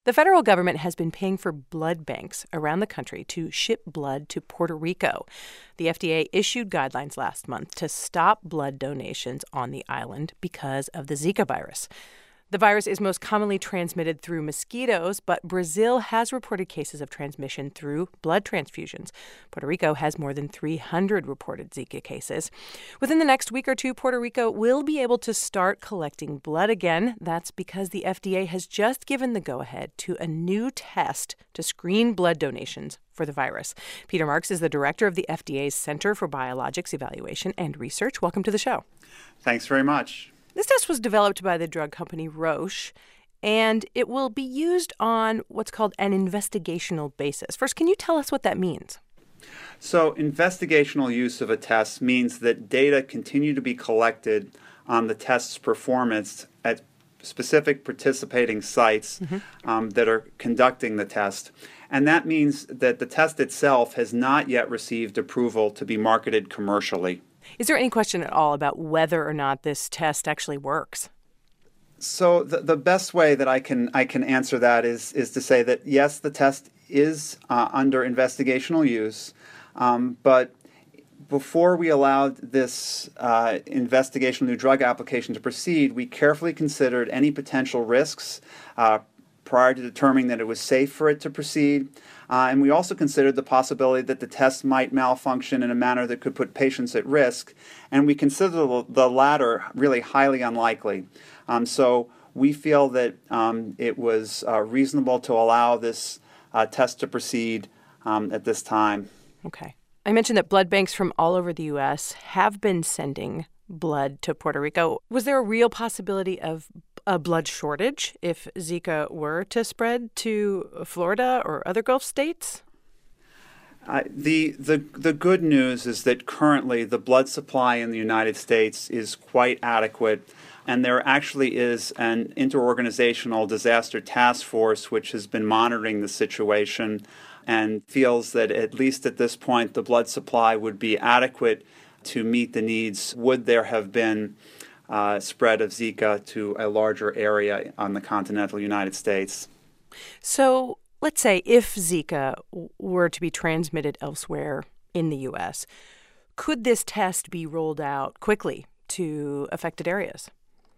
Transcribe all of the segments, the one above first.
The federal government has been paying for blood banks around the country to ship blood to Puerto Rico. The FDA issued guidelines last month to stop blood donations on the island because of the Zika virus. The virus is most commonly transmitted through mosquitoes, but Brazil has reported cases of transmission through blood transfusions. Puerto Rico has more than 300 reported Zika cases. Within the next week or two, Puerto Rico will be able to start collecting blood again. That's because the FDA has just given the go-ahead to a new test to screen blood donations for the virus. Peter Marks is the director of the FDA's Center for Biologics Evaluation and Research. Welcome to the show. Thanks very much. This test was developed by the drug company Roche, and it will be used on what's called an investigational basis. First, can you tell us what that means? So investigational use of a test means that data continue to be collected on the test's performance at specific participating sites that are conducting the test. And that means that the test itself has not yet received approval to be marketed commercially. Is there any question at all about whether or not this test actually works? So the best way that I can answer that is to say that, yes, the test is under investigational use, but before we allowed this investigational new drug application to proceed, we carefully considered any potential risks prior to determining that it was safe for it to proceed. And we also considered the possibility that the test might malfunction in a manner that could put patients at risk. And we consider the latter really highly unlikely. So we feel that it was reasonable to allow this test to proceed at this time. Okay. I mentioned that blood banks from all over the U.S. have been sending blood to Puerto Rico. Was there a real possibility of a blood shortage if Zika were to spread to Florida or other Gulf states? The good news is that currently the blood supply in the United States is quite adequate, and there actually is an interorganizational disaster task force which has been monitoring the situation and feels that at least at this point the blood supply would be adequate to meet the needs. Would there have been spread of Zika to a larger area on the continental United States? So let's say if Zika were to be transmitted elsewhere in the U.S., could this test be rolled out quickly to affected areas?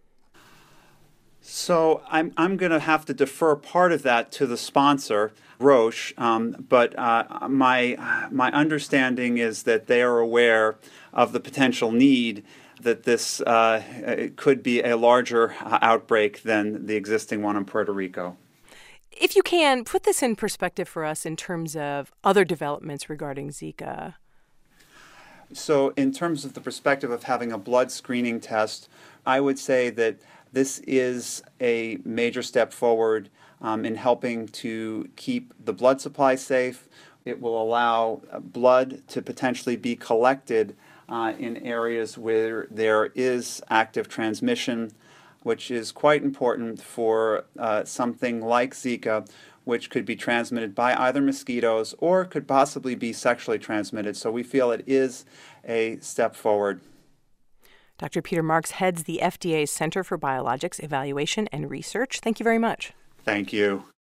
So I'm going to have to defer part of that to the sponsor, Roche, but my understanding is that they are aware of the potential need that this could be a larger outbreak than the existing one in Puerto Rico. If you can, put this in perspective for us in terms of other developments regarding Zika. So in terms of the perspective of having a blood screening test, I would say that this is a major step forward in helping to keep the blood supply safe. It will allow blood to potentially be collected in areas where there is active transmission, which is quite important for something like Zika, which could be transmitted by either mosquitoes or could possibly be sexually transmitted. So we feel it is a step forward. Dr. Peter Marks heads the FDA's Center for Biologics Evaluation and Research. Thank you very much. Thank you.